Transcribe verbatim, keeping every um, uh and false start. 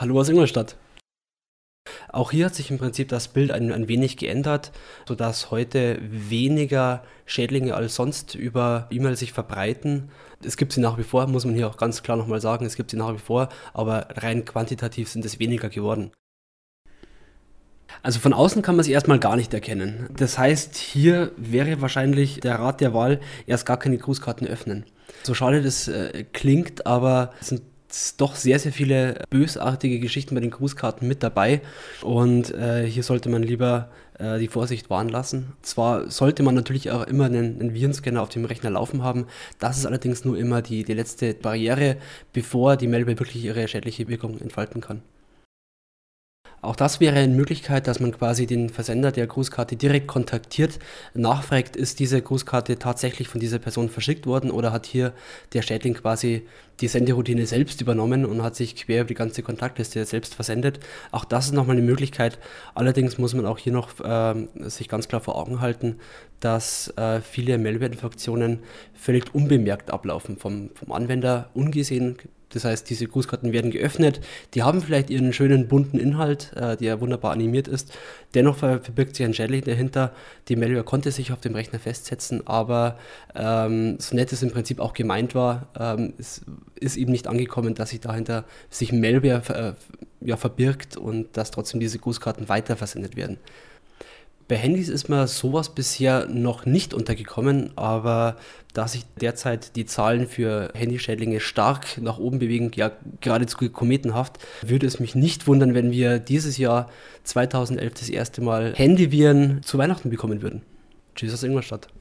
Hallo aus Ingolstadt. Auch hier hat sich im Prinzip das Bild ein, ein wenig geändert, sodass heute weniger Schädlinge als sonst über E-Mail sich verbreiten. Es gibt sie nach wie vor, muss man hier auch ganz klar nochmal sagen, es gibt sie nach wie vor, aber rein quantitativ sind es weniger geworden. Also von außen kann man sie erstmal gar nicht erkennen. Das heißt, hier wäre wahrscheinlich der Rat der Wahl, erst gar keine Grußkarten öffnen. So schade das äh, klingt, aber es sind doch sehr, sehr viele bösartige Geschichten bei den Grußkarten mit dabei. Und äh, hier sollte man lieber äh, die Vorsicht wahren lassen. Zwar sollte man natürlich auch immer einen, einen Virenscanner auf dem Rechner laufen haben. Das ist allerdings nur immer die, die letzte Barriere, bevor die Malware wirklich ihre schädliche Wirkung entfalten kann. Auch das wäre eine Möglichkeit, dass man quasi den Versender der Grußkarte direkt kontaktiert, nachfragt, ist diese Grußkarte tatsächlich von dieser Person verschickt worden oder hat hier der Schädling quasi die Senderoutine selbst übernommen und hat sich quer über die ganze Kontaktliste selbst versendet. Auch das ist nochmal eine Möglichkeit. Allerdings muss man auch hier noch äh, sich ganz klar vor Augen halten, dass äh, viele Malware-Infektionen völlig unbemerkt ablaufen, vom, vom Anwender ungesehen. Das heißt, diese Grußkarten werden geöffnet, die haben vielleicht ihren schönen bunten Inhalt, äh, der wunderbar animiert ist. Dennoch verbirgt sich ein Schädling dahinter. Die Malware konnte sich auf dem Rechner festsetzen, aber ähm, so nett es im Prinzip auch gemeint war, ähm, es ist eben nicht angekommen, dass sich dahinter sich Malware äh, ja, verbirgt und dass trotzdem diese Grußkarten weiter versendet werden. Bei Handys ist mir sowas bisher noch nicht untergekommen, aber da sich derzeit die Zahlen für Handyschädlinge stark nach oben bewegen, ja geradezu kometenhaft, würde es mich nicht wundern, wenn wir dieses Jahr zweitausendelf das erste Mal Handyviren zu Weihnachten bekommen würden. Tschüss aus Ingolstadt.